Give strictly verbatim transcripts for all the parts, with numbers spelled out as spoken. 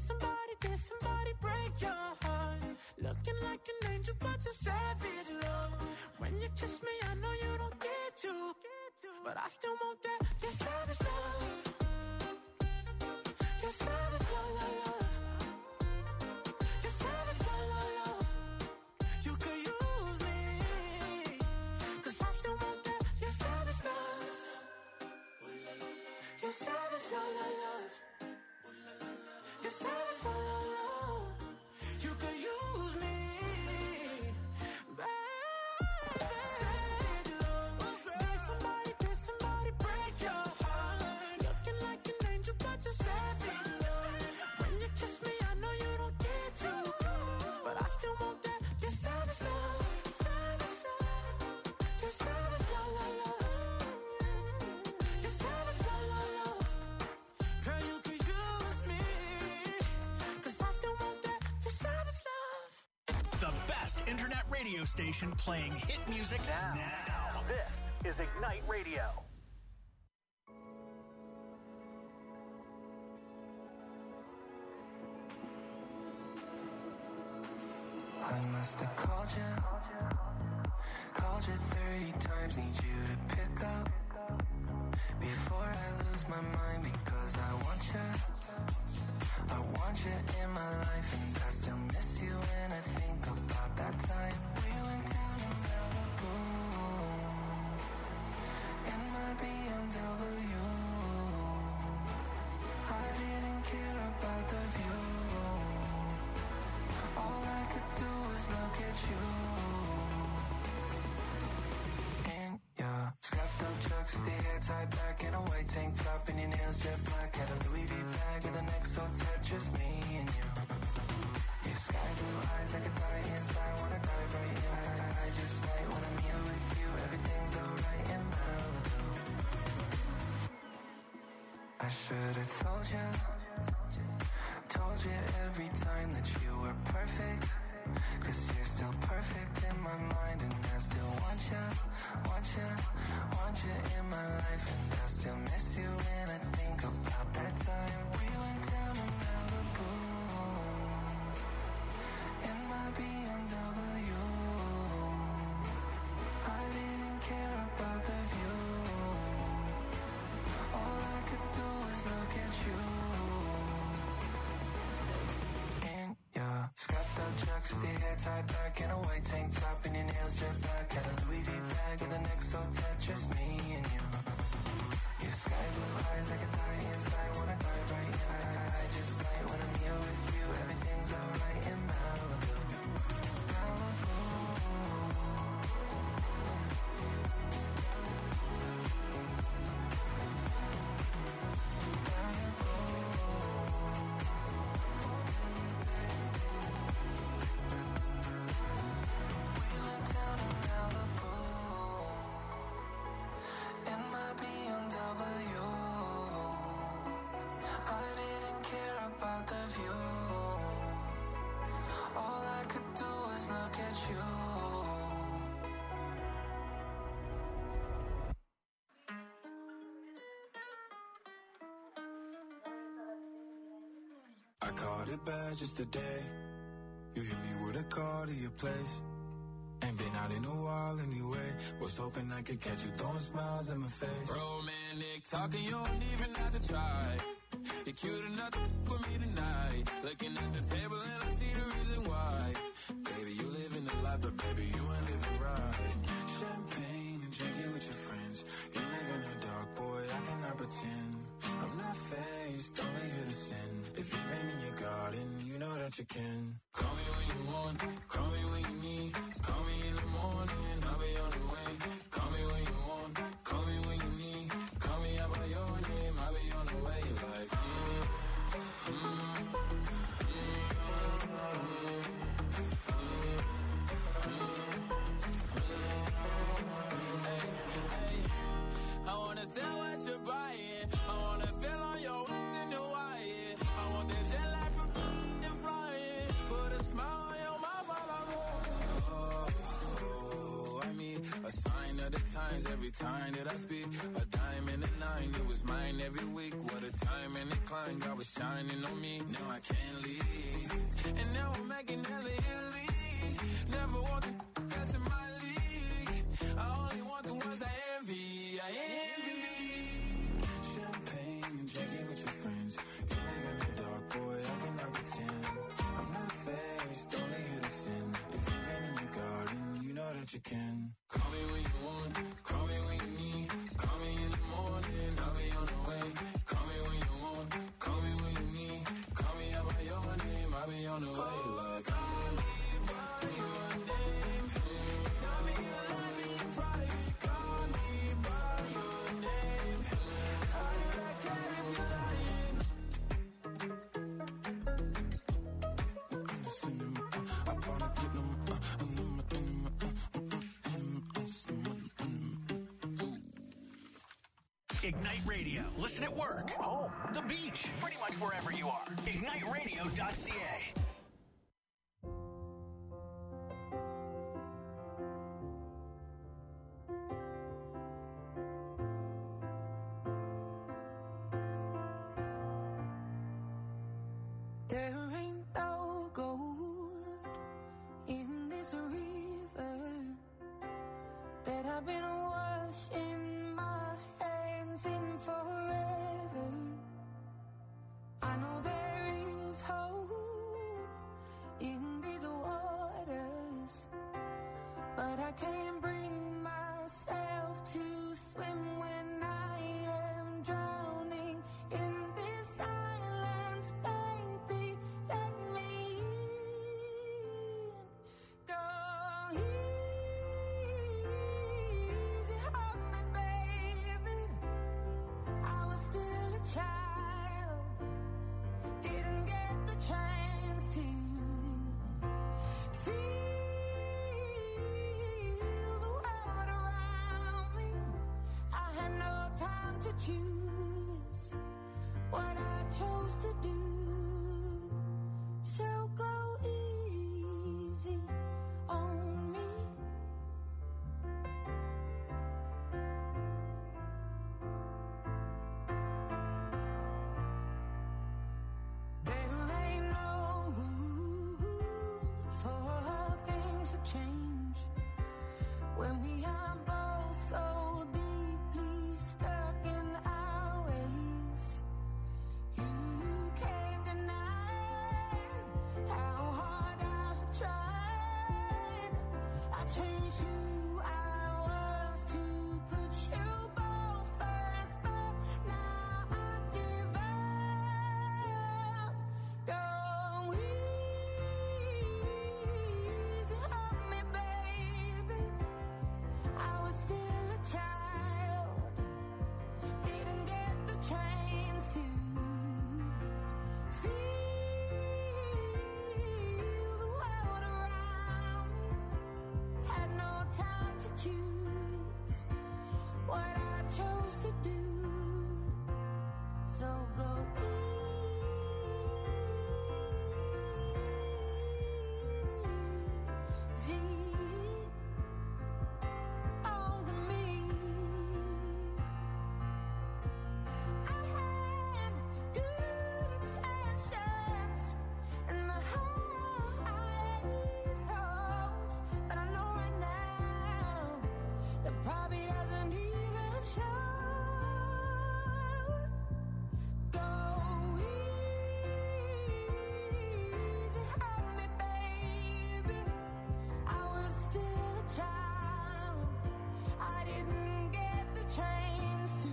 somebody, did somebody break your heart? Looking like an angel, but you're savage, love. When you kiss me, I know you don't get to, but I still want that, your savage love. Your savage love, love, love. Your savage love, love, love. You could use me, cause I still want that, your savage love. Your savage love, love, love. Your savage love, love, love. You could use me, baby. Savage love. Did somebody, did somebody break your heart? Looking like an angel, but you're savage love. When you kiss me, I know you don't get to, but I still want that, your savage love. Savage love. Your savage love, love, love. Your savage love, love, love. Girl, you could use me, cause I still want that, your savage love. The best internet radio station playing hit music now. now. This is Ignite Radio. I must have called you, called you thirty times, need you to pick up before I lose my mind, because I want you, I want you in my life, and I still miss you when I think about that time we went down to Malibu in my B M W. I didn't care about the view, all I could do was look at you. And your scuffed up chucks with your hair tied back and a white tank top and your nails jet black. Had a Louis V bag with an X O tat, just me and you. Your sky blue eyes like a die inside, wanna dive right in. I, I just might when I'm here with you, everything's alright in Malibu. I should've told you, told you every time that you were perfect, cause you're still perfect in my mind, and I still want you, want you, want you in my life, and I still miss you when I think about that time we went down to Malibu in my B M W. I didn't care about the view, all I could do was look at you. And your scuffed up chucks with your hair tied back and a white tank top and your nails jet black. Had a Louis V bag with an X O tat, just me and you. Your sky blue eyes like a die inside, wanna dive right in. I, I, I just might when I'm here with you, everything's alright in Malibu. Malibu. I called it bad just today. You hit me with a call to your place. Ain't been out in a while anyway. Was hoping I could catch you throwing smiles in my face. Romantic talking, you don't even have to try. You're cute enough to with me tonight. Looking at the table and I see the reason why. Baby, you live in the life, but baby, you ain't living right. Champagne and drinking with your friends. You live in the dark, boy, I cannot pretend. I'm not faced, only here to sin. If you've been in your garden, you know that you can. Call me when you want, call me when you need. Call me in the morning, I'll be on the way. Call me when you want, call me when you need. Call me out by your name, I'll be on the way. Like, mm, mm, mm, hey, hey. I wanna sell what you're buying. I wanna feel on your in the wire. I want that jet lag from and flying. Put a smile on your mouth while I'm oh, I mean, a sign of the times every time that I speak. A dime dime and a nine, it was mine every week. What a time and a climb, God was shining on me. Now I can't leave, and now I'm making hella Italy. Never want the that's in my league. I only want the ones I envy. I envy. Champagne and drinking with your friends. You live in the dark, boy, I cannot pretend. I'm not faced, only here to sin. If you've been in your garden, you know that you can. Call me when you want, call me when you need. Call me in the morning, I'll be on the way. Call me when you want, call me when you need. Call me out by your name, I'll be on the way. Like, call me by your name. Tell me you love me in private. Call me by your name. How did I care if you're lying? I wanna get them, uh, and them, and them, uh, Ignite Radio. Listen at work, home, the beach, pretty much wherever you are. ignite radio dot c a. There ain't no gold in this river that I've been washing my hands in forever. I know there is hope in these waters, but I can't bring myself to swim when I am drowning in this silence. Baby, let me in. Go easy on me, baby. I was still a child, didn't get the chance to feel the world around me. I had no time to choose what I chose to do. So go easy on me. There ain't no room for things to change when we are both so deeply stuck in our ways. You can't deny how hard I've tried. I changed who I was to put you both first, but now I give up. Go easy on me, baby. I was still a child, didn't get the chance to feel the world around me. Had no time to choose what I chose to do. So go easy on me. I had good intentions and the highest hopes, but I know right now that probably doesn't even show. Go easy on me, baby. I was still a child, I didn't get the chance to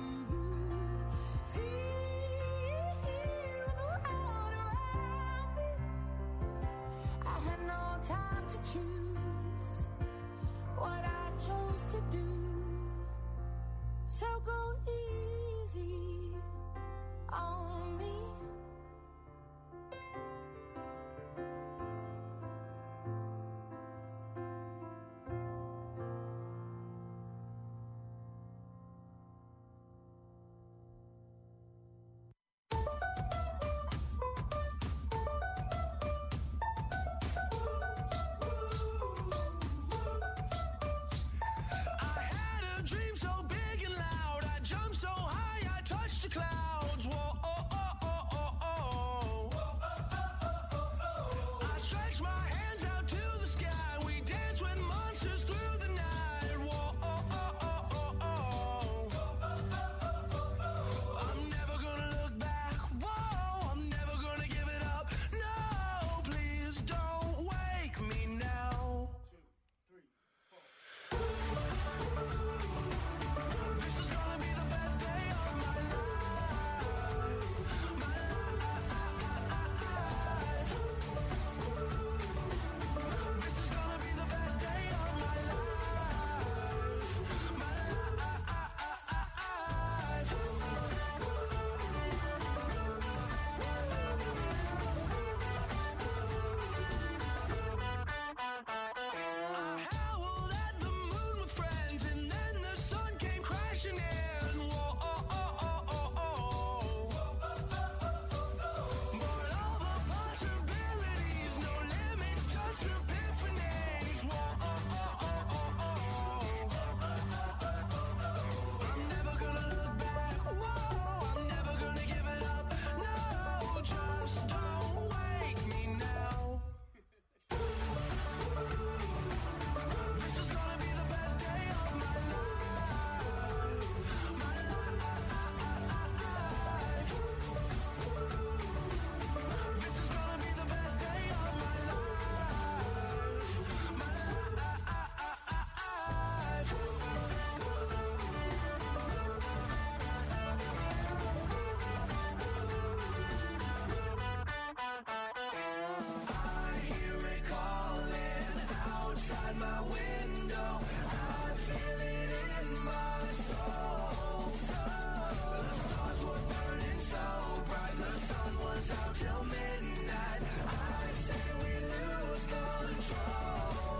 feel the world around me. I had no time to choose what I chose to do. So go easy on me. I had a dream so big and loud, I jumped so high I touched the clouds. Whoa, oh, oh, oh, oh, oh. I stretched my hands out to the sky. We danced with monsters through the night. Whoa, oh, oh, oh, oh, oh. I'm never gonna look back. Whoa, I'm never gonna give it up. No, please don't wake me now. This is gonna be the best day of my life. My life. This is gonna be the best day of my life. My I howled at the moon with friends, and then the sun came crashing in. Whoa, oh, oh, oh, oh, oh. But all the possibilities, no limits, just epiphanies. Whoa, oh, oh, oh, oh, oh. I'm never gonna look back. Whoa, I'm never gonna give it up. No, just don't wake me now. This is gonna be the best day of my life. My life. This is gonna be the best day of my life. My life. I hear it calling outside my window. I feel it in my soul. The stars were burning so bright. The sun was out till midnight. I say we lose control.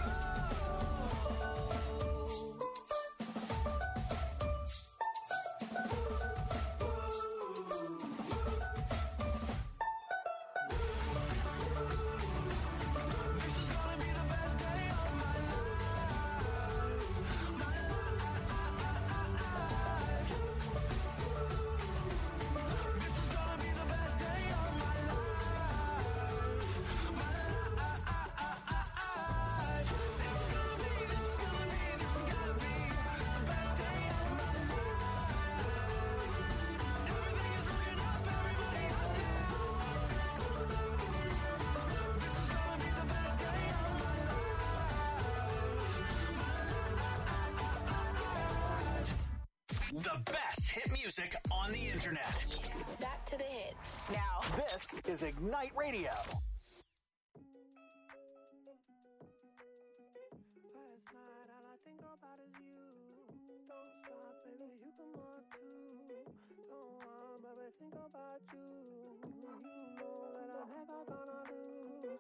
This is gonna be the best day of my life. My life. This is gonna be the best day of my life. My life. This is gonna be, this is gonna be, this is gonna be the best day of my life. Everything is looking up, everybody up now. This is gonna be the best day of my life. The best hit music on the internet. Back to the hits. Now, this is Ignite Radio. Last night, all I think about is you. Don't stop, baby, you can walk too. Don't want, baby, think about you. You know that I'm never gonna lose.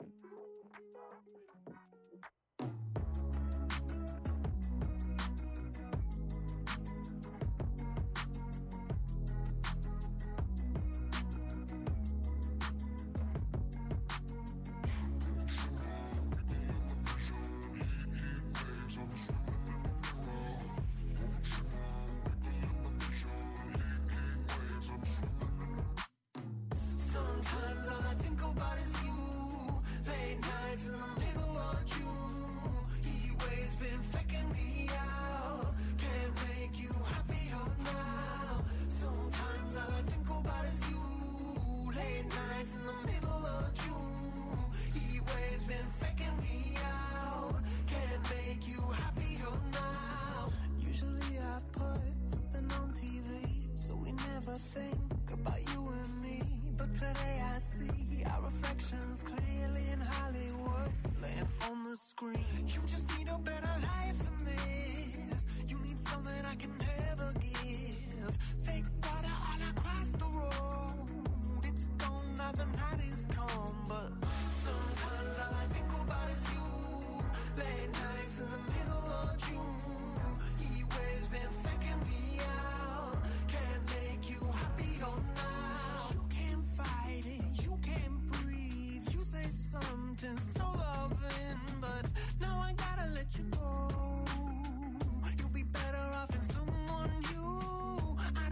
Sometimes all I think about is you. Late nights in the middle of June. He waves been faking me out. Can't make you happier now. Sometimes all I think about is you. Late nights in the middle of June. He waves been faking me out. Can't make you happier now. Usually I put something on T V, so we never think about you and me. But today I see our reflections clearly in Hollywood, laying on the screen. You just need a better life than this. You need something I can never give. Fake water all across the road. It's gone now, the night is come. But sometimes all I think about is you. Late nights in the middle of June. He waves been faking me out. Can't make you happier now. You can't fight it, you can't breathe. You say something so loving, but now I gotta let you go. You'll be better off in someone new. I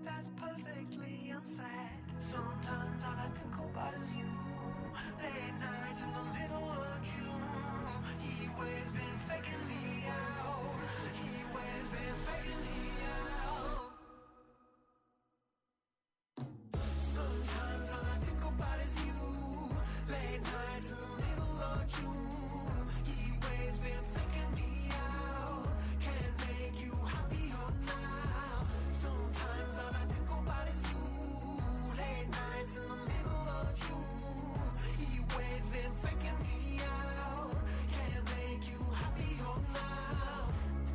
that's perfectly unsaid. Sometimes all I think about is you. Late nights in the middle of June. He always been faking me out. He always been faking me out. Sometimes all I think about is you. Late nights in the middle of June. He always been faking me out. Can't make you happier now. Sometimes all I think about is you. Late nights in the middle of June. He always been faking me out. Can't make you happier now.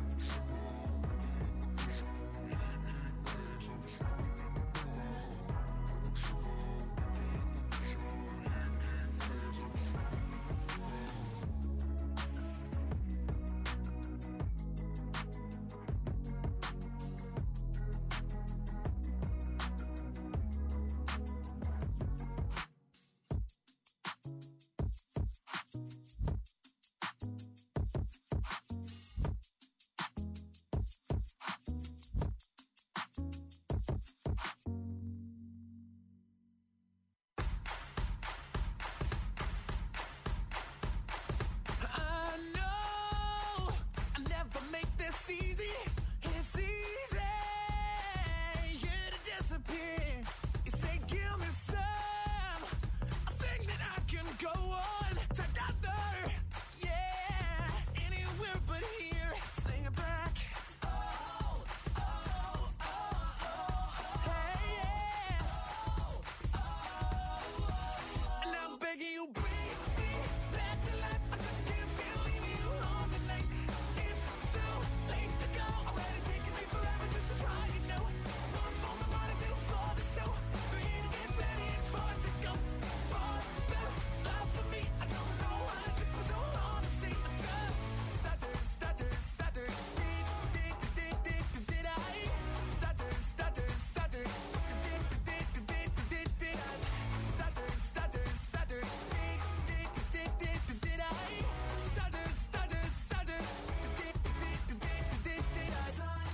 I know I never make this easy. It's easy, yeah, to disappear. You say, give me some, a thing that I can go on together. Yeah, anywhere but here. Sing it back. Oh, oh, oh, oh. Hey, yeah. Oh, oh. And I'm begging you, bring me back to life. I just can't feel leaving you alone tonight. It's too late to go. Already taking me forever just to try, you know. One moment more to do for the show. Three to get ready and four to go. For better love for me. I don't know why it took me so long to see. I just stutter, stutter, stutter. Did, did, did, did, did, did I? Stutter, stutter, stutter. Did, did, did, did, did, did, did I? Stutter, stutter, stutter. Did, did, did, did, did, did I? Stutter, stutter, stutter. Did, did, did, did, did, did I?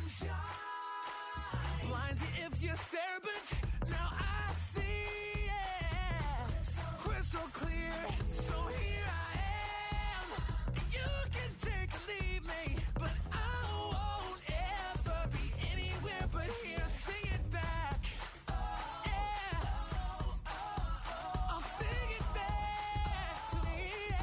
Sunshine blinds you if you stare, but now I see it crystal clear. So here I am. You can take or leave me, but I won't ever be anywhere but here. Sing it back. Yeah. I'll sing it back to me.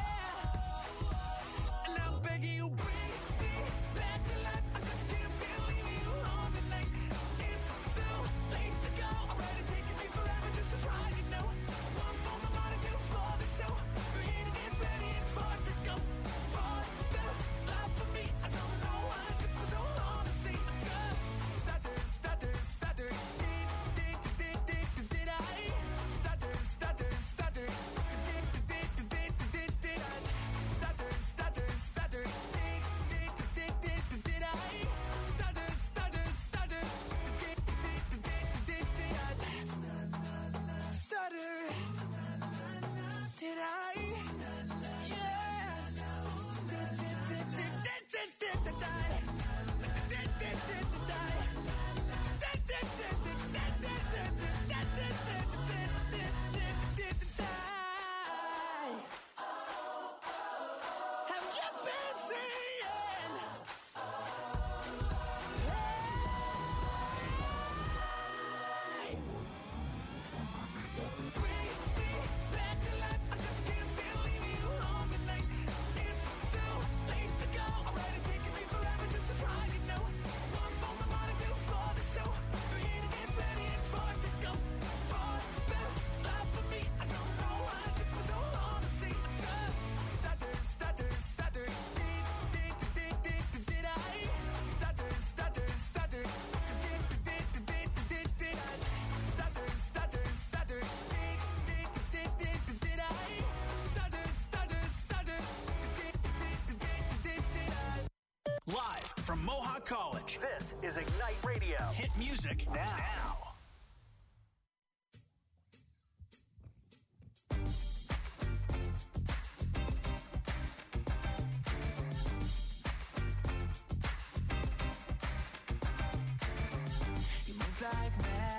Yeah. And I'm begging you, bring me back to life. I just can't feel leaving you alone tonight. It's too late to go. Already taking me forever just to try, you know. One moment more to do for the show. Three to get ready and four to go. For better love for me. I don't know why it took me so long to see. I just stutter, stutter, stutter. Did, did, did, did, did, did I? Stutter, stutter, stutter. Did, did, did, did, did, did, did I? Stutter, stutter, stutter. Did, did, did, did, did, did I? Stutter, stutter, stutter. Did, did, did, did, did, did I? Stutter. Did I? Yeah. Did, did, did, did, did, did, did, did I? Did, did, did, did I? Did, did, did, did, did, did, did, did, did, did, did, did, did, did I? Have you been seeing? Bring me back to life. I just can't feel leaving you alone tonight. It's too late to go. Already taking me forever just to try, you know. One moment more to do for the show. Three to get ready and four to go. For better love for me. I don't know why it took me so long to see. I just stutter, stutter, stutter. Did, did, did, did, did, did I? Stutter, stutter, stutter. Did, did, did, did, did, did I? Stutter, stutter, stutter. Did, did, did, did, did, did I? Stutter, stutter, stutter. Did, did, did, did, did I? Live from Mohawk College, this is Ignite Radio. Hit music now. You move like magic.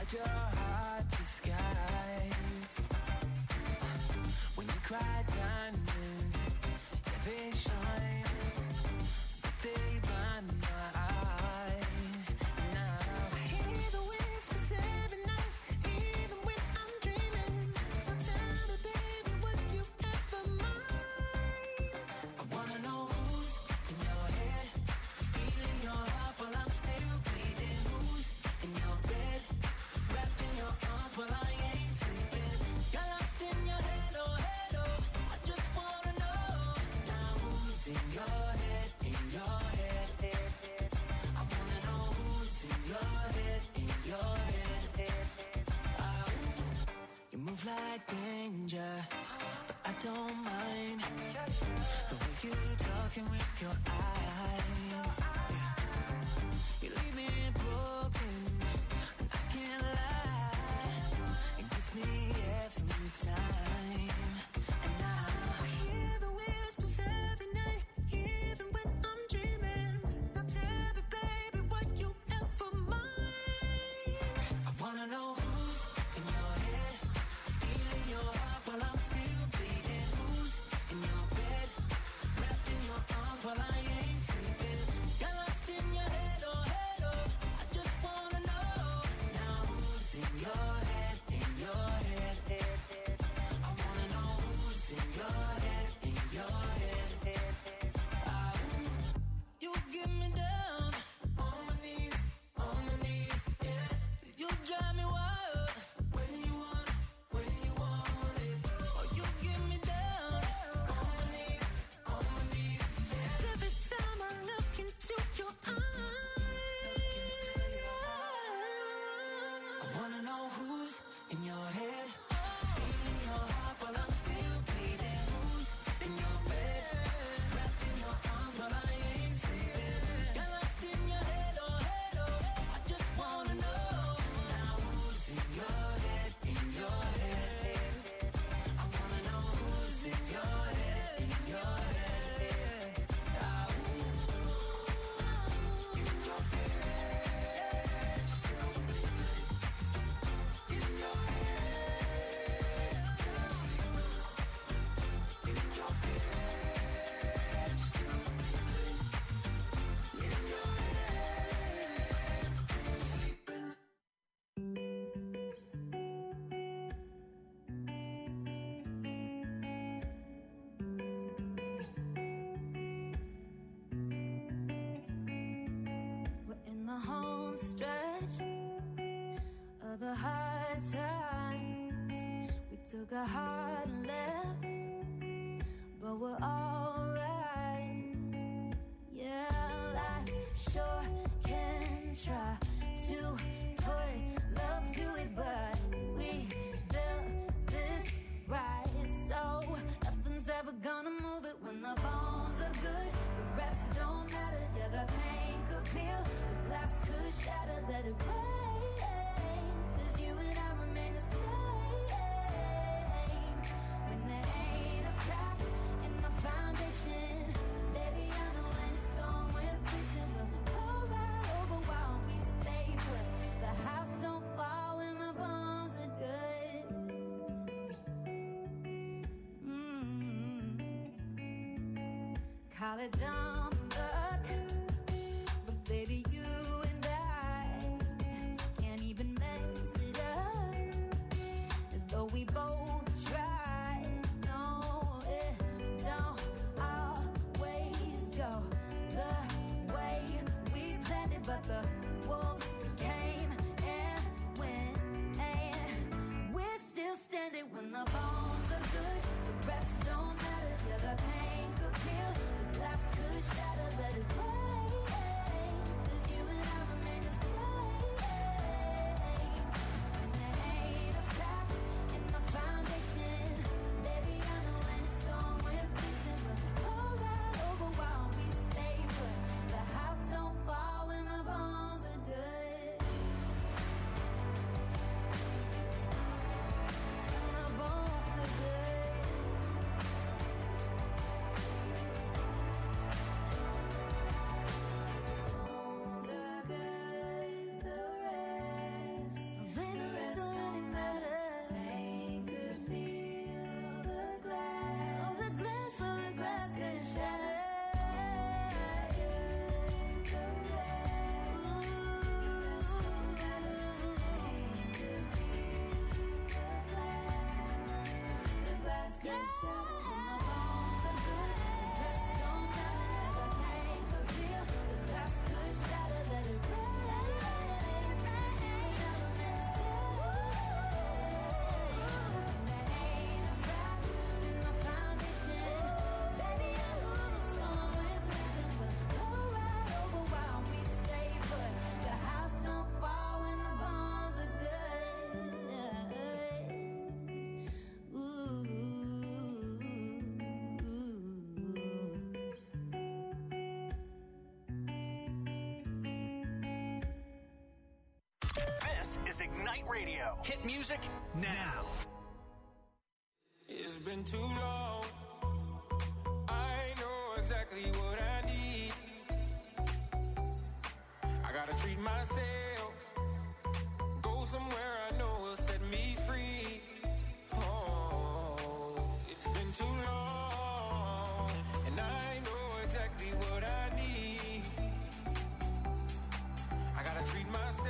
hold your heart disguised. When you cry diamonds, yeah, they shine, but they blind my eyes. Now I hear the whispers every night, even when I'm dreaming. Now tell me, baby, would you ever mind? I wanna know who's in your head, stealing your heart while I'm still bleeding. Who's in your bed, wrapped in your arms while I ain't sleeping. You're lost in your head, oh head, oh. I just wanna know now who's in your head, in your head, head, head. I wanna know who's in your head, in your head, head, head. Ah, you move like danger, but I don't mind the way you talking with your eyes. Yeah. You leave me broken, and I can't lie. It gets me every time. And now I hear the whispers every night, even when I'm dreaming. Now tell me, baby, would you ever mind? I wanna know who's in your head, stealing your heart while I'm still bleeding. Who's in your bed, wrapped in your arms while I ain't sleeping. You're lost in your head, oh head, oh. I just wanna know now who's in your head, in your head, head, head. I wanna know who's in your head, in your head, head, head. Ah, you get me down on my knees, on my knees, yeah. You drive me wild when you want it, when you want it. Oh, you get me down on my knees, on my knees, yeah. Every time I look into your eyes, I wanna know who's in your head, stealing your heart while I'm still bleeding. Who's in your bed, wrapped in your arms while I ain't sleeping. You're lost in your head, oh head, oh. I just wanna know now who's in your head, in your head, head, head. I wanna know who's in your head, in your head, head. Ah, ooh. In your head, in your We're in the home stretch of the hard times. We took a hard left, but we're alright. Yeah, life sure can try to put love through it, but we built this right, so nothing's ever gonna move it. When the bones are good, the rest don't matter. Yeah, the pain could peel, the glass could shatter. Let it rain, 'cause you and I remain the same. When there ain't a crack in the foundation, baby, I know when it's gone, we're facing. We'll roll right over while we stay put. The house don't fall when the bones are good. Mm. Call it dumb luck, but baby, you and I can't even mess it up. Though we both try, no, it don't always go the way we planned it. But the wolves came and went, and we're still standing. When the bones are good, the rest don't matter. Yeah, the pain could peel, the glass could shatter. Let it rain, 'cause you Radio. Hit music now. It's been too long. I know exactly what I need. I gotta treat myself. Go somewhere I know will set me free. Oh, it's been too long. And I know exactly what I need. I gotta treat myself.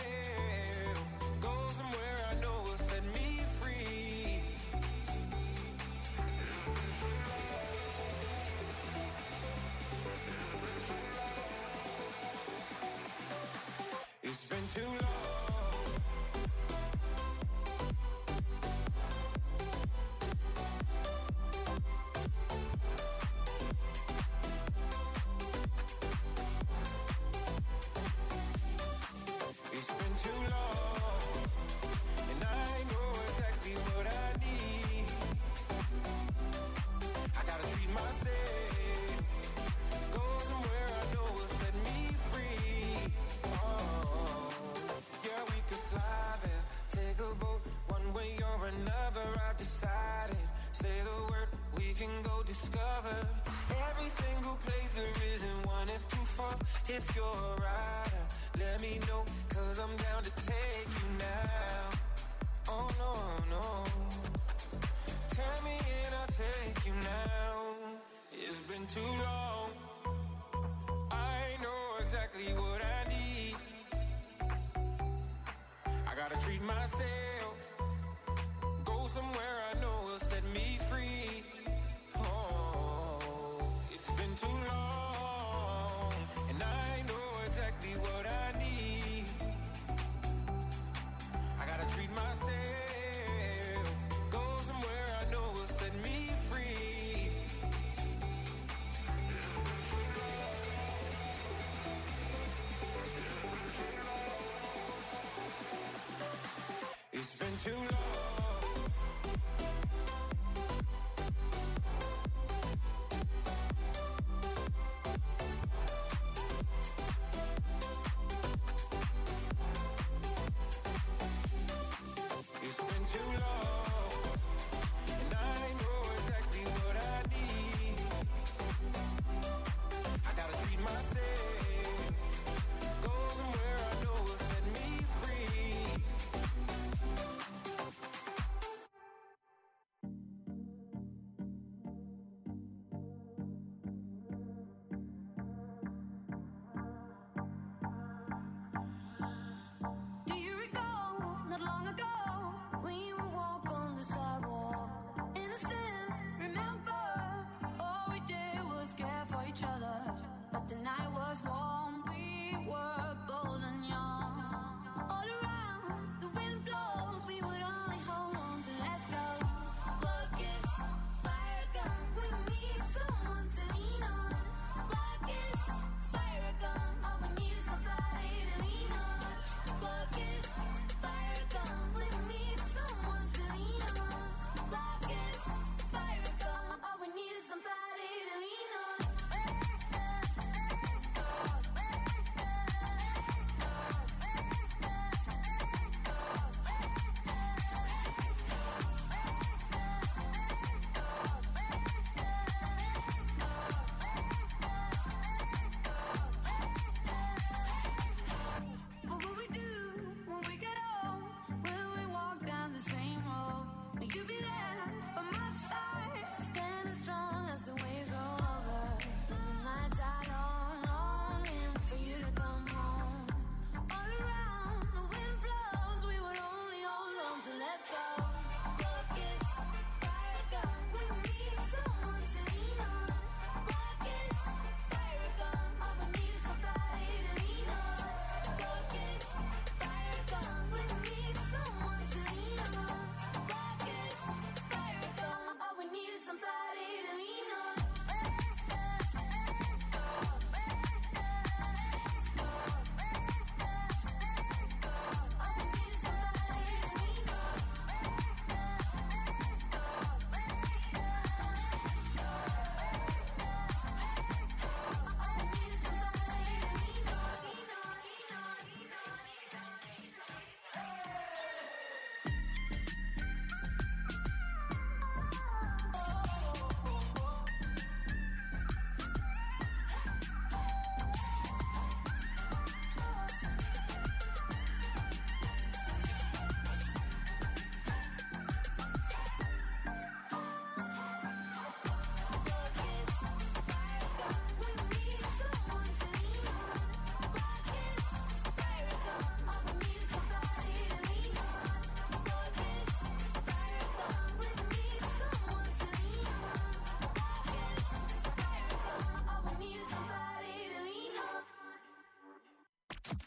Go somewhere I know will set me free. It's been too long. It's been too long, and I know exactly what I need. I gotta treat myself. Go somewhere I know will set me free. Oh, yeah, we could fly there, take a boat, one way or another. I've decided. Say the word, we can go discover every single place there isn't one is too far. If you're a rider, let me know, cause I'm down to take you now. Oh no, no. Tell me and I'll take you now. It's been too long. I know exactly what I need. I gotta treat myself. Go somewhere I know will set me free. Oh, it's been too long. And I know exactly what I need. I gotta treat myself. Go somewhere I know will set me free. It's been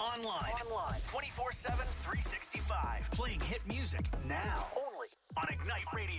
Online. Online. twenty-four seven, three sixty-five. Playing hit music now. Only on Ignite Radio.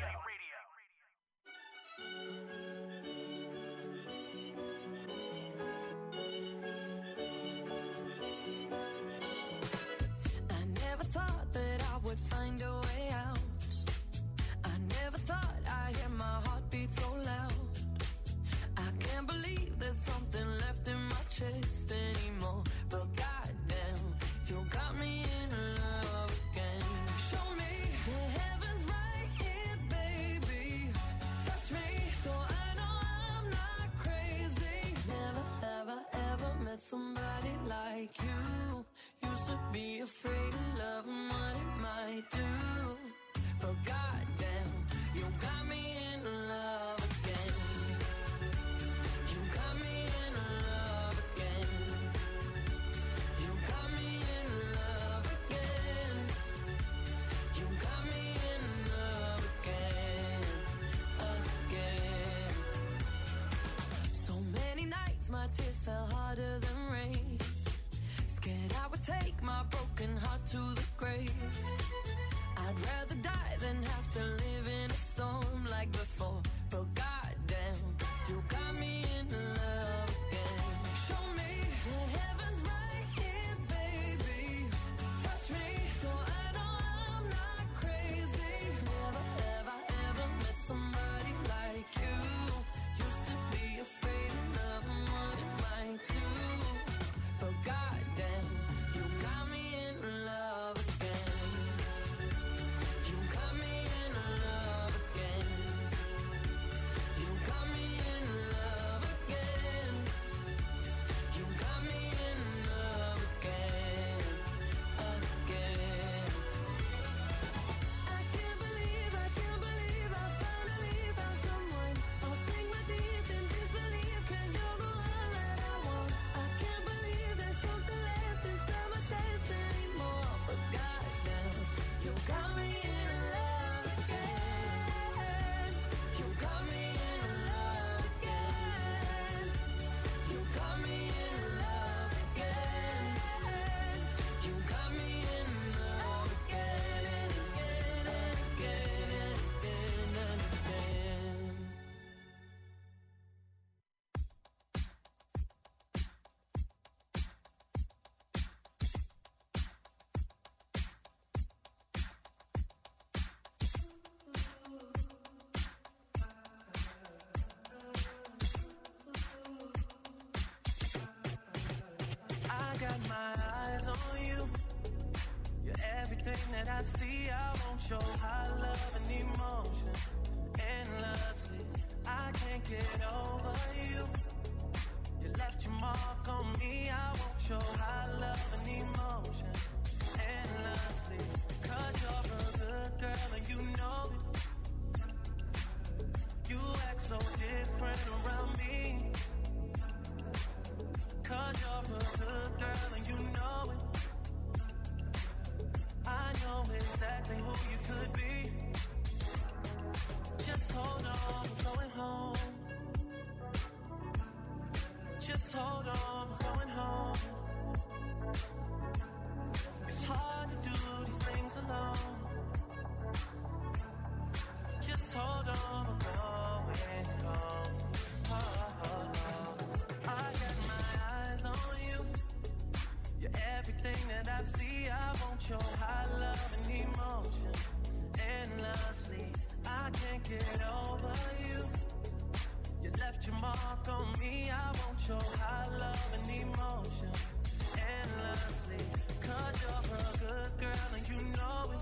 I never thought that I would find a way out. I never thought I'd hear my heartbeat so loud. I can't believe there's something left in my chest anymore. But goddamn, you got me in love again. Show me the heavens right here, baby. Touch me so I know I'm not crazy. Never, ever, ever met somebody like you. Used to be afraid of love and what it might do. But goddamn, you got me in love again. You got me in love again. You got me in love again. You got me in love again, again. So many nights my tears fell harder than rain. Scared I would take my broken heart to the grave. I'd rather die than have to live in a storm like before. But goddamn, you got me in love again. Show me the heavens right here, baby. Touch me so I know I'm not crazy. Never, ever, ever met somebody like you. Used to be afraid of love and what it might do. But goddamn, you got me in love again. You got me in love again. You got me in love again. You got me in love again, again. I can't believe, I can't believe I finally found someone. I'll sink my teeth in disbelief, 'cause you're the one that I want. I can't believe there's something left inside my chest anymore. But goddamn, you got me in love again. You got me in love again. You got me in love again. You got me in love again and again and again and again and again. I got my eyes on you. You're everything that I see. I want your high love and emotion endlessly. I can't get over you. You left your mark on me. I want your high love and emotion endlessly. 'Cause you're a good girl and you know it. You act so different around me. 'Cause you're a good girl and you know it. I know exactly who you could be. Just hold on, we're going home. Just hold on, we're going home. It's hard to do these things alone. Just hold on, we're going home. Oh, oh, oh. I got my eyes on you. You're everything that I see. I want your high love and emotion endlessly. I can't get over you. You left your mark on me. I want your high love and emotion endlessly. 'Cause you're a good girl and you know it.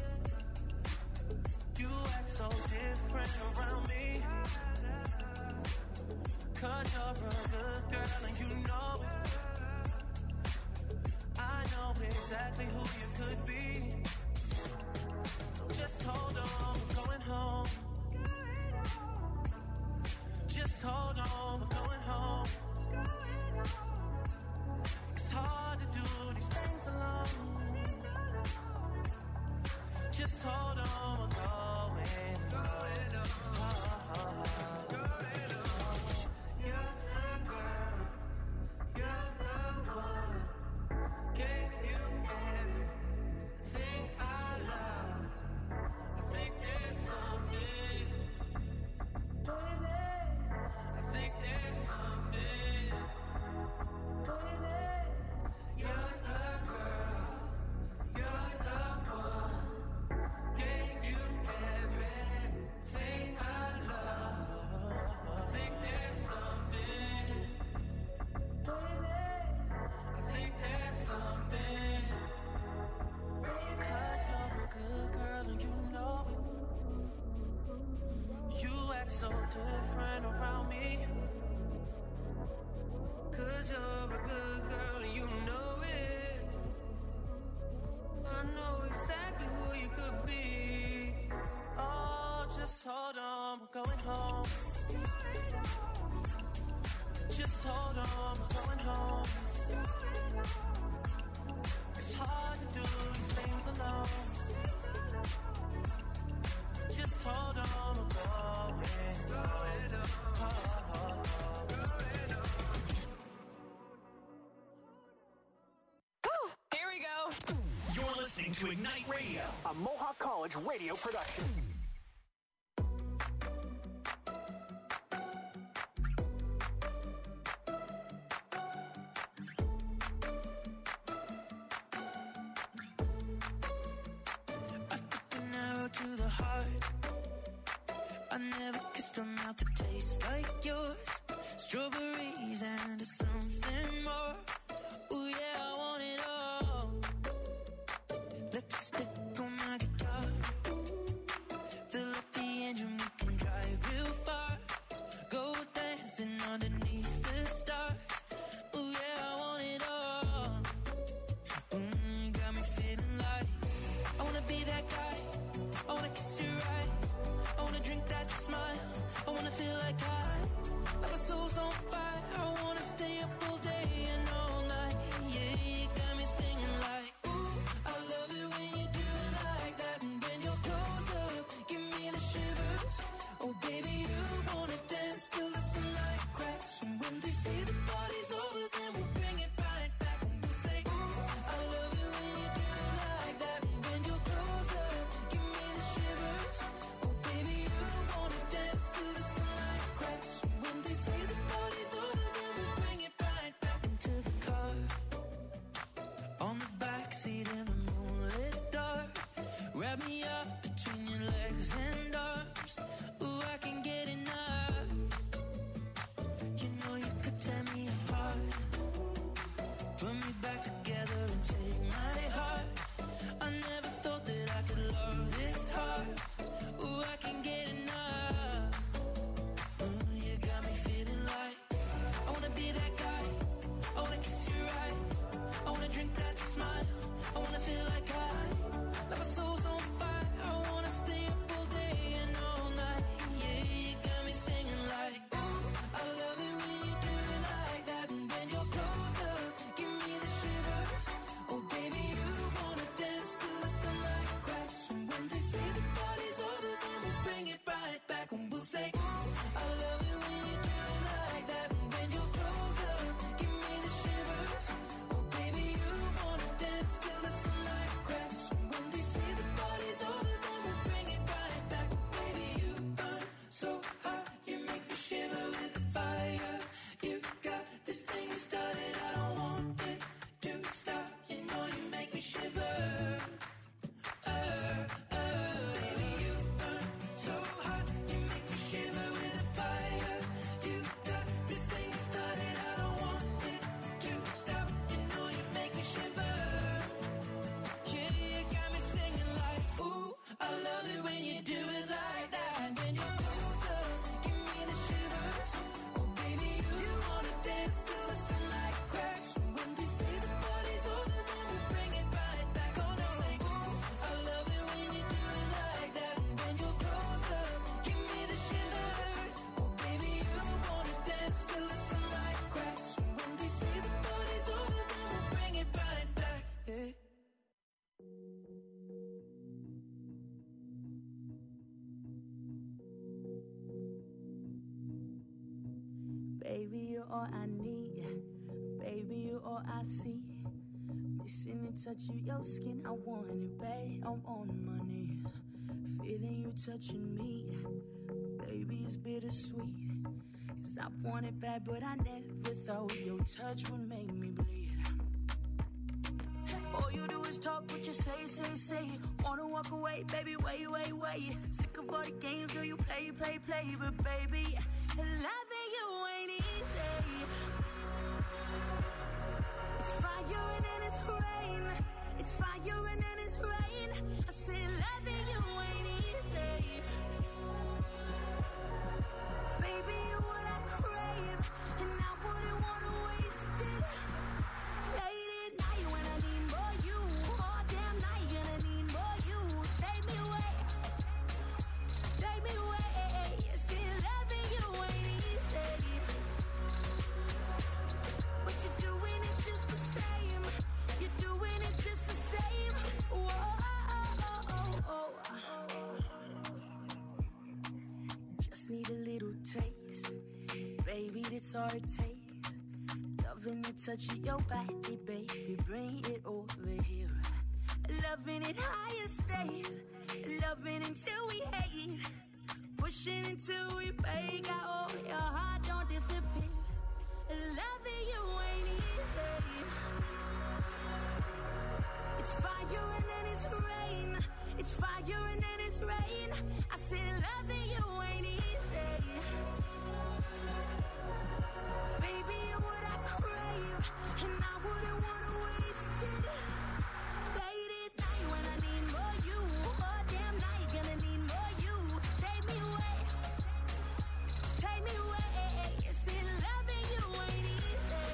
You act so different around me. 'Cause you're a good girl and you know it. I know exactly who you could be. So just hold on, we're going home. Just hold on, we're going home. It's hard to do these things alone. Just hold on, we're going home. Oh, oh, oh. You're the girl, you're the one. act so different around me. Cause you're a good girl and you know it. I know exactly who you could be. Oh, just hold on, we're going home. Just hold on, we're going home. It's hard to do these things alone. Just hold on, we're going home. Oh, oh, oh. Here we go. You're listening to Ignite Radio, a Mohawk College radio production. To the heart, I never kissed a mouth that tastes like yours. Strawberries and something more. Ooh yeah, I want it all. Lipstick on my guitar. Fill up the engine, we can drive real far. Go dancing underneath the stars. Ooh yeah, I want it all. Mm, got me feeling like I wanna be that guy. I wanna kiss your eyes, I wanna drink that smile, I wanna feel like I, like my soul's on fire, I wanna stay up all day and all night, yeah, you got me singing like, ooh, I love it when you do it like that, and when you're close up, give me the shivers, oh baby, you wanna dance till the sunlight cracks, and when they say the party's over, then we'll bring it right back, and we'll say, ooh, I love it when you do it like that, and when you're close up, give me the shivers, oh baby, you wanna dance till the sunlight cracks, and when they say the party's over, then we'll bring it right back into the car, on the backseat in the moonlit dark, wrap me up between your legs and arms, ooh, I can get enough, you know you could tear me apart, put me back together and take my heart, I never thought that I could love this hard, ooh, I can get enough, ooh, you got me feeling like, I wanna be that guy, I wanna kiss your eyes, I wanna drink that smile, I wanna feel like I, like my soul's on fire, I wanna stay up all day and all night, yeah, you got me singing like, ooh, I love it when you do it like that, and when you're close up, give me the shivers, oh baby, you wanna dance till the sunlight cracks, and when they say the party's over, then we'll bring it right back, and we'll say, ooh, I love it when you do it like that, and when you're close up, give me the shivers, oh baby, you wanna dance till the sunlight cracks, and when they say the party's over, then we'll bring it right back, baby, you burn so hot, you make me shiver with the fire, you got this thing you started, I don't want it to stop, you know you make me shiver, uh, uh, baby, you burn so hot, you make me shiver with the fire, you got this thing you started, I don't want it to stop, you know you make me shiver, yeah, you got me singing like, ooh, I love it when you do it like that, and when you're close up, give me the shivers, oh baby, you wanna dance till the sunlight cracks, and when they say the party's over, then we'll bring it right back, gonna say, ooh, I love it when you do it like that, and when you're close up, give me the shivers, oh baby, you wanna dance till the sunlight cracks, and when they say the party's over, then we'll bring it right back, yeah. Baby, you're all I need. Baby, you're all I see. Missing the touch of your skin, I want it, babe. I'm on my knees, feeling you touching me. Baby, it's bittersweet. 'Cause I want it bad, but I never thought your touch would make me bleed. All you do is talk, what you say, say, say. Wanna walk away, baby, wait, wait, wait. Sick of all the games, girl, you play, play, play. But baby, loving you ain't easy. It's fire and then it's rain. It's fire and then it's rain. I say loving you ain't easy. just need a little taste. Baby, that's all it takes. Loving the touch of your body, baby. Bring it over here. Loving it higher stays. Loving until we hate. Pushing until we break. I hope your heart don't disappear. Loving you ain't easy. It's fire and then it's rain. It's fire and then it's rain. I said loving you ain't easy. Baby, you're what I crave, and I wouldn't wanna waste it. Late at night when I need more you. All damn night gonna need more you. Take me away. Take me away. I said loving you ain't easy.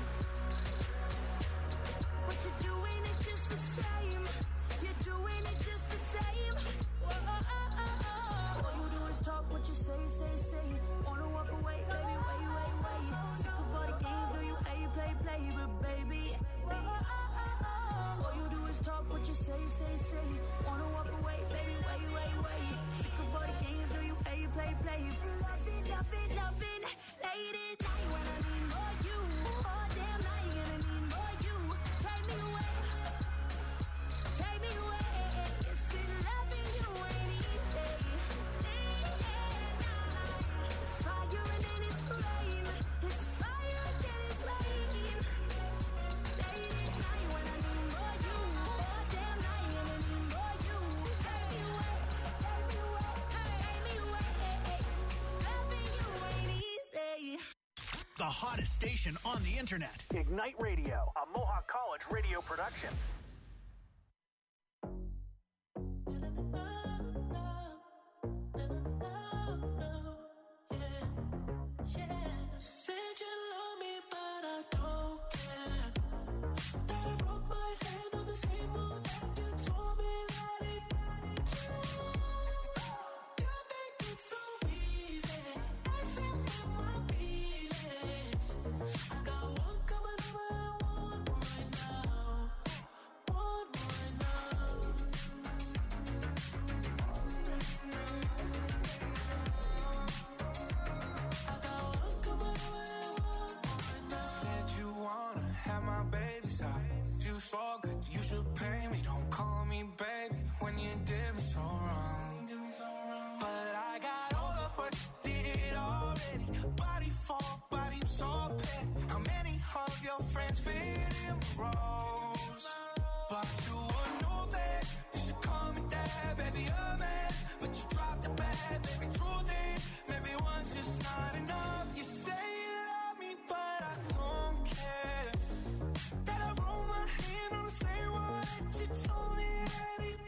But you're doing it just the same. You're doing it just the same. Whoa, oh, oh, oh. All you do is talk what you say, say, say. Wanna walk away, baby, wait, wait, wait. Sick of all the games, girl, you play, play, play. But baby, whoa, oh, oh, oh. All you do is talk what you say, say, say. Wanna walk away, baby, wait, wait, wait. Sick of all the games, girl, you play, play, play. Loving, loving, loving. Late at night when I need more you. All damn night gonna need more you. Take me away. Take me away. It's been loving you ain't easy. Late at night. It's fire and then it's rain. It's fire and then it's rain. Late at night when I need more you. All damn night gonna need more you. Take me away. Take me away. Take me away. Loving you ain't easy. The hottest station on the internet. Ignite Radio, a Mohawk College radio production. Said you love me, but I don't care. That I broke my hand on the same moon that you told me that it. You think it's so easy, accepting my feelings. I got one coming over and one right now, one right now. I got one coming over and one right now. Said you wanna have my babies off. You so good, you should pay me. Don't call me baby when you did me so wrong. But I got all of what you did already. Body for body, so petty. How many of your friends fit in the roles? But you would know that you should call me dad, baby, a man. But you dropped the bag, baby, true thing. Maybe one's just not enough. You say you love me, but I don't care. That I roll my hand on the same one that you told me that it.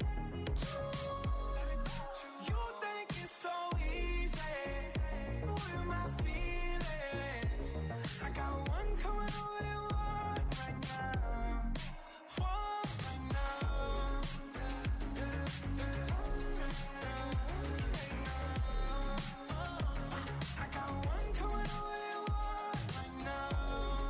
You think it's so easy with my feelings. I got one coming over and one right now, one right now. I got one coming over and one right now.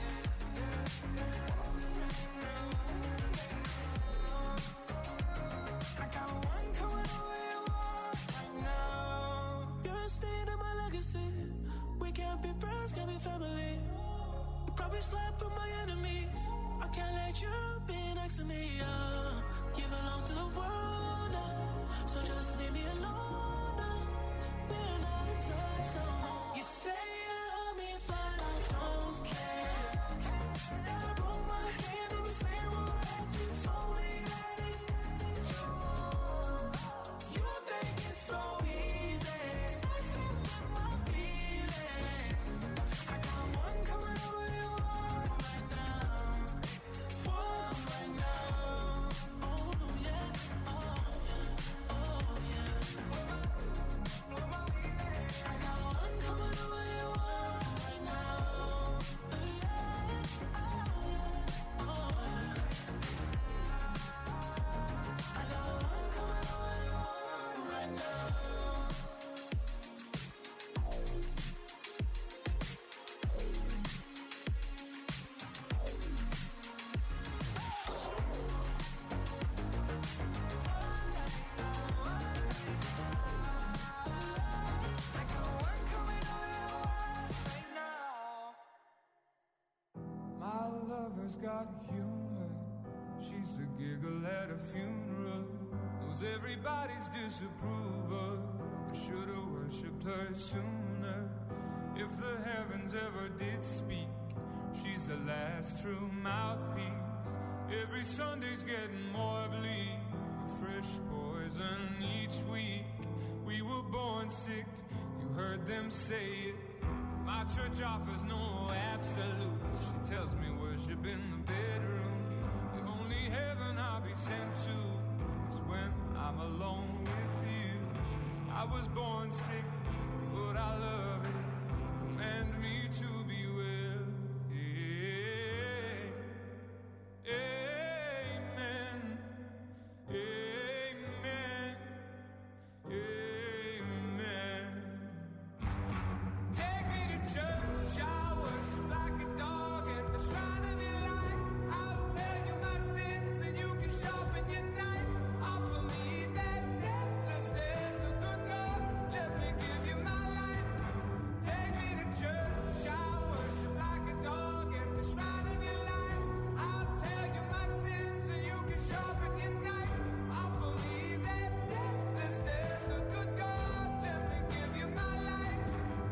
I got one coming over and one right now. You're a stain in my legacy. We can't be friends, can't be family. You probably slept with my enemies. I can't let you be next to me. Uh. You belong to the world now, so just leave me alone now. We're not in touch no more. You say you love me, but I don't care. That I broke my hand on the same one that you told me that it. You think it's so easy, accepting my feelings. I got one coming over and one right now, one right now. Oh yeah, oh yeah, oh yeah. got humor. She's the giggle at a funeral. Knows everybody's disapproval. I should've worshipped her sooner. If the heavens ever did speak, she's the last true mouthpiece. Every Sunday's getting more bleak. A fresh poison each week. We were born sick, you heard them say it. My church offers no absolutes. She tells me worship in the bedroom. The only heaven I'll be sent to is when I'm alone with you. I was born sick, but I love it. Command me to be well. Amen. Amen. Amen. Take me to church, I worship like a dog at the shrine of your light. I'll tell you my sins and you can sharpen your knife. Offer me that deathless death, the good God, let me give you my life. Take me to church, I worship like a dog at the shrine of your life. I'll tell you my sins and you can sharpen your knife. Offer me that deathless death, the good God, let me give you my life.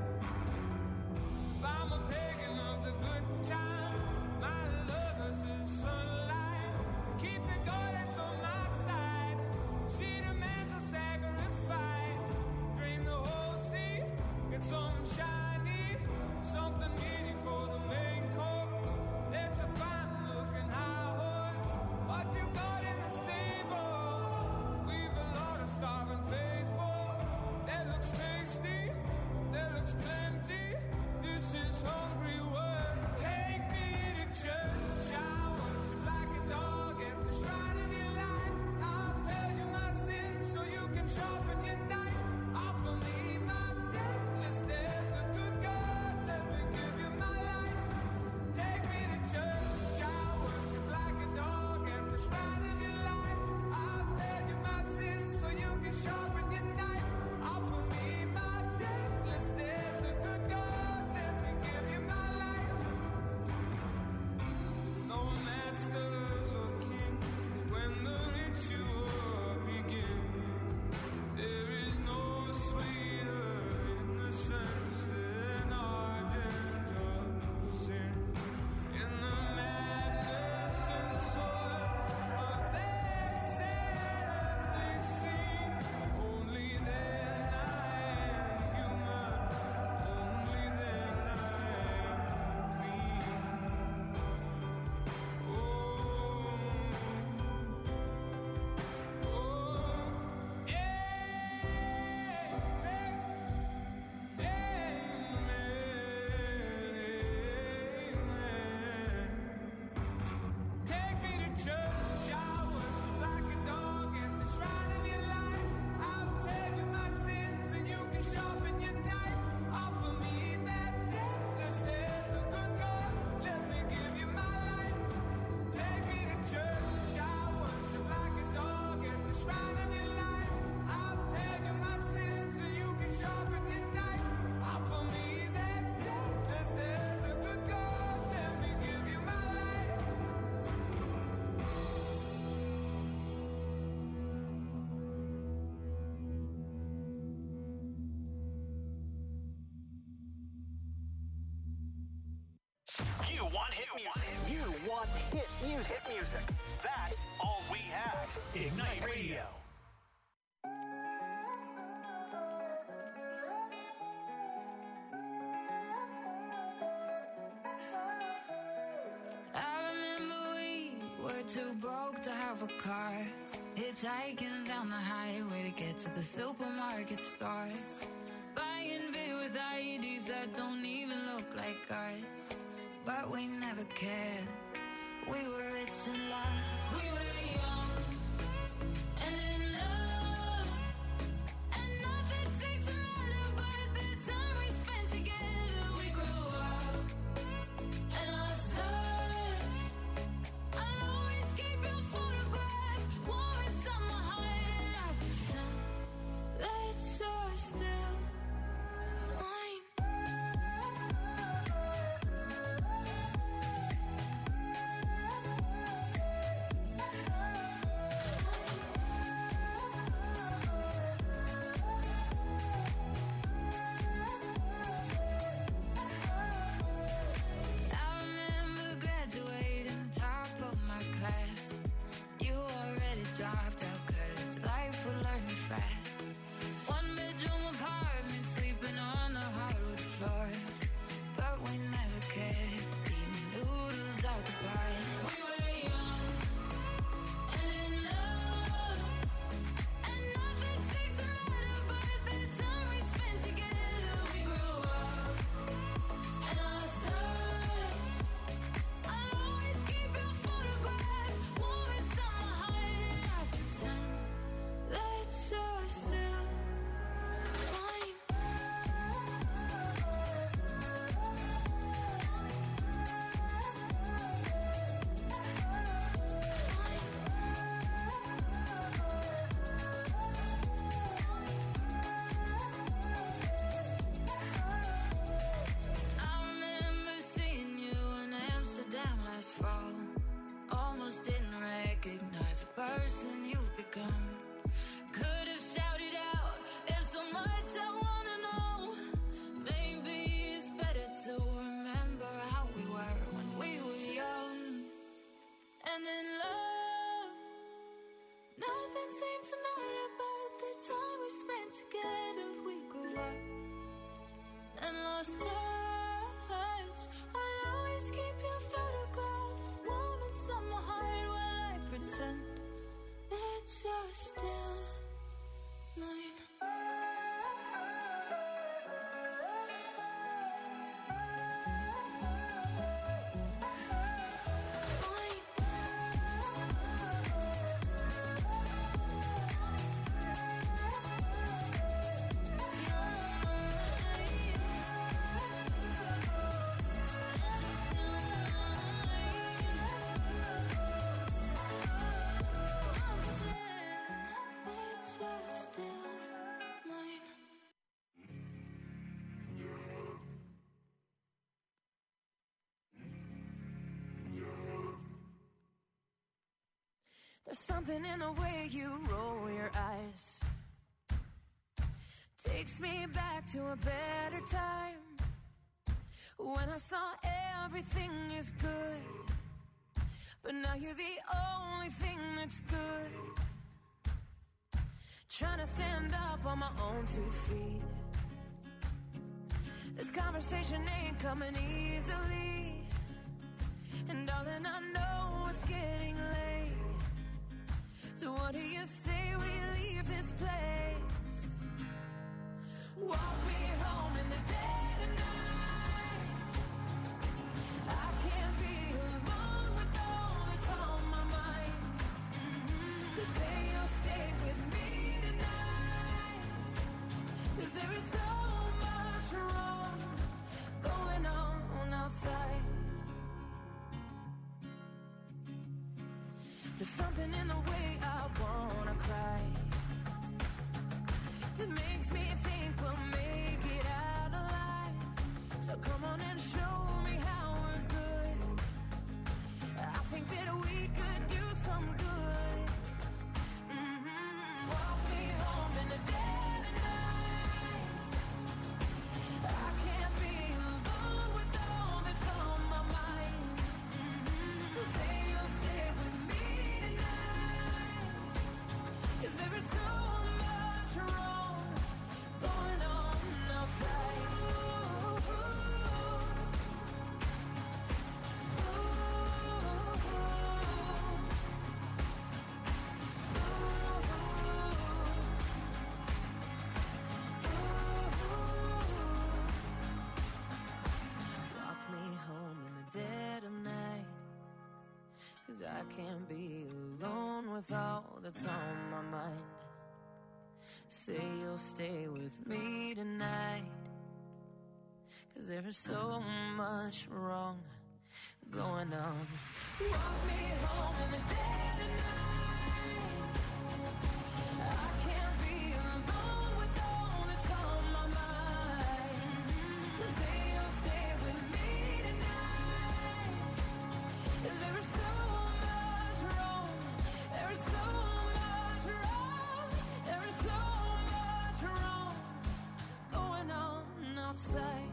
If I'm a pagan of the good time, my lover's is sunlight. Keep the goddess on my side. She demands a sacrifice. Drain the whole sea, get something shiny, something meaty for the main course. Let's a fine looking high horse. What you got in the stable? We've a lot of starving faithful. That looks tasty, that looks plenty. This is hungry work. Take me to church. I worship like a dog at the shrine of your life. I'll tell you my sins so you can sharpen your knife. Offer me my deathless death, the good God, let me give you my life. Take me to church. I worship like a dog at the shrine of your life. I'll tell you my sins so you can sharpen your knife. Offer me my deathless death, the good God, let me give you my life. No masters or kings when the ritual begins. There is no sweeter innocence than ardent of sin. In the madness and soil of that sadly scene, only then I am human. Only then I am clean. Oh, oh, amen, amen. Take me to church, I worship like a dog at the shrine of your life. I'll tell you my sins and you can sharpen your knife. Offer me that deathless death, the good God, let me give you my life. Take me to church, I worship like a dog at the shrine of your life. I'll tell you my sins and you can sharpen your knife. Offer me that deathless death, the good God, let me give you my life. You want hit music. You want hit music. Hit music. That's all we have. Ignite Radio. I remember we were too broke to have a car. Hitchhiking down the highway to get to the supermarket stores. Buying beer with I E Ds that don't even look like ours. But we never cared. We were rich and loved. We were young and in love. And nothing seemed to matter but the time we spent together. We grew up and lost touch. I'll always keep your photograph warm inside my heart. And I pretend that you're still mine. together we grew up and lost touch. I'll always keep your photograph warm inside my heart while I pretend that you're still mine. There's something in the way you roll your eyes, takes me back to a better time, when I saw everything is good, but now you're the only thing that's good. Trying to stand up on my own two feet, this conversation ain't coming easily, and darling, I know it's getting late. So what do you say we leave this place? Walk me home in the dead of night. I can't be alone with all that's on my mind. Mm-hmm. So say you'll stay with me tonight, 'cause there is so much wrong going on outside. There's something in the way I wanna cry that makes me think we'll make it out alive. So come on and show me how we're good. I think that we could do some good. Mm-hmm. Walk me home in the dead of night. I can't be alone with all that's on my mind. Mm-hmm. So say you'll stay with me, 'cause there is so much wrong going on outside. Ooh, ooh, ooh, Walk me home in the dead of night, 'cause I can't be alone with all that's on my mind. Say you'll stay with me tonight, 'cause there is so much wrong going on. Walk me home in the dead of night. I can't be alone with all that's on my mind. So say you'll stay with me tonight, 'cause there is so much wrong. There is so much wrong. There is so much wrong going on outside.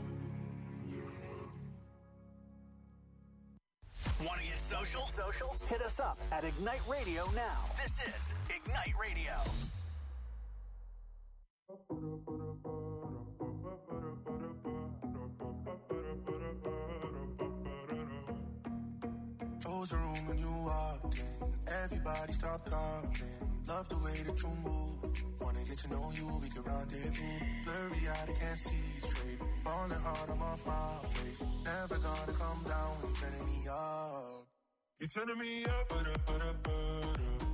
Want to get social? Social? Hit us up at Ignite Radio now. This is Ignite Radio. Close the room when you walked in. Everybody stop talking. Love the way that you move. Wanna get to know you, we can rendezvous. Blurry eyed, I can't see straight. Falling hard, I'm off my face. Never gonna come down when you're turning me up. You're turning me up, but up, but up, but up.